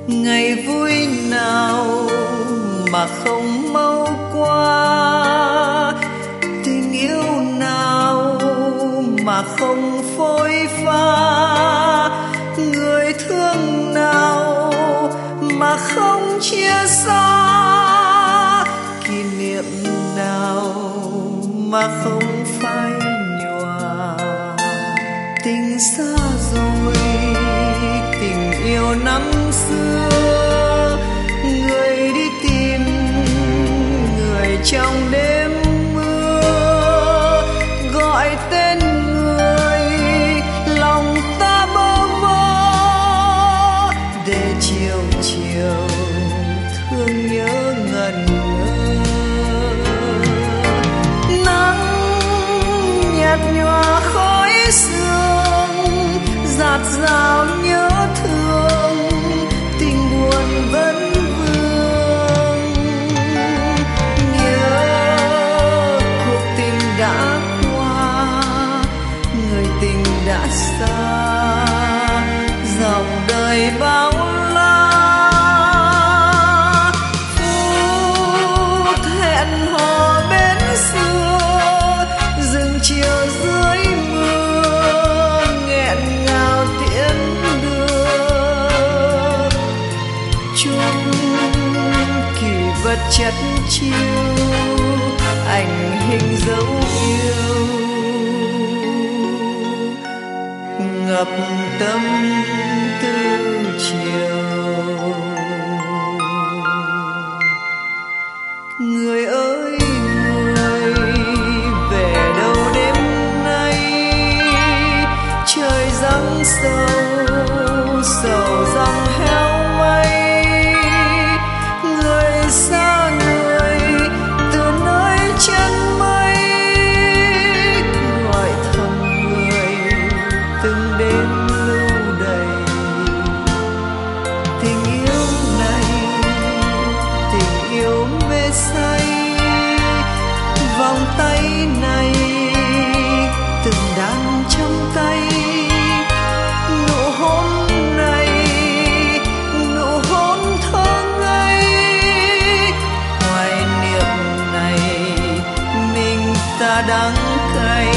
ngày vui nào mà không mau qua, tình yêu nào mà không phôi pha, người thương nào mà không chia xa, kỷ niệm nào mà không phai nhòa. Tình xa rồi, tình yêu năm xưa, người đi tìm người trong đêm mưa, gọi tên người lòng ta bơ vơ, để chiều chiều thương nhớ ngần ngơ. Nắng nhạt nhòa khói sương, dạt dào nhớ thương, tình buồn vẫn vương. Nhớ cuộc tình đã qua, người tình đã xa, dòng đời bao la. Phút hẹn hò bên xưa, rừng chiều dưới mưa, nghẹn ngào tiễn đưa. Chúc kỷ vật chất chiêu, ảnh hình dấu yêu, ngập tâm tư chiều. Người ơi người, về đâu đêm nay, trời giăng sầu, sầu răng heo mây. Người xa người, từ nơi chân mây, gọi thầm người từng đêm lưu đầy. Tình yêu này, tình yêu mê say, vòng tay này từng đàn trong tay. Nụ hôn này, nụ hôn thơ ngây, hoài niệm này mình ta đắng cay.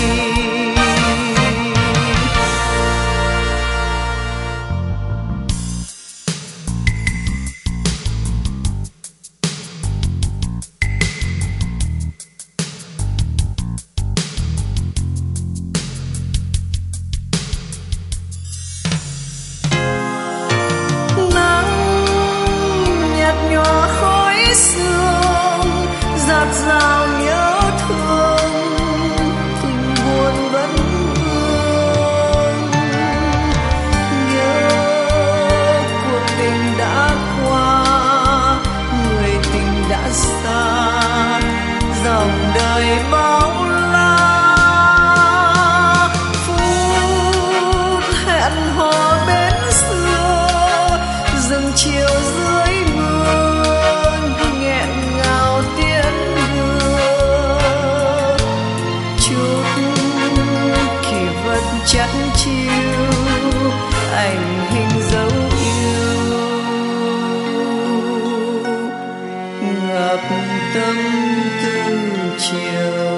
Sương dạt dào nhớ thương, tình buồn vẫn vương. Nhớ cuộc tình đã qua, người tình đã xa, dòng đời bao la. Phút hẹn hò bên xưa, rừng chiều dưới mưa, chắt chiêu, ảnh hình dấu yêu, ngập tâm tư chiều.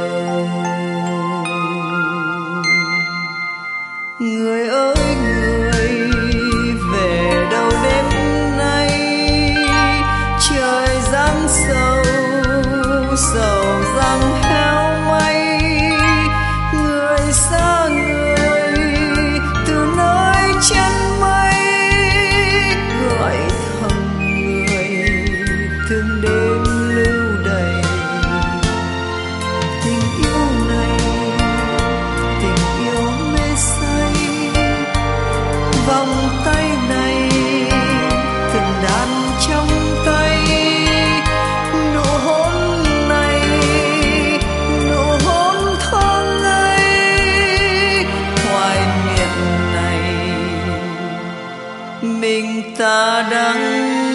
Người ơi người, về đâu đêm nay, trời giăng sầu, sầu răng heo mây. Người xa người, từ nơi chân mây, gọi thầm người thương đêm lưu đầy. Tình yêu này, tình yêu mê say, vòng tay này từng đàn trong tay. Nụ hôn này, nụ hôn thơ ngây, hoài niệm này mình ta đắng